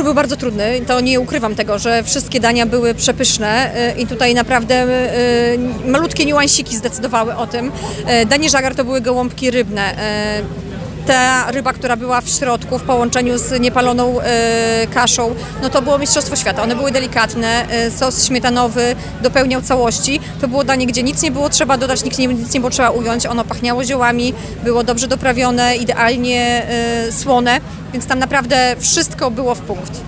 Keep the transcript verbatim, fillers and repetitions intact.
był bardzo trudny, to nie ukrywam tego, że wszystkie dania były przepyszne i tutaj naprawdę malutkie niuansiki zdecydowały o tym. Danie żagar to były gołąbki rybne. Ta ryba, która była w środku w połączeniu z niepaloną e, kaszą, no to było mistrzostwo świata. One były delikatne, e, sos śmietanowy dopełniał całości. To było danie, gdzie nic nie było trzeba dodać, nic nie, nic nie było trzeba ująć. Ono pachniało ziołami, było dobrze doprawione, idealnie e, słone, więc tam naprawdę wszystko było w punkt.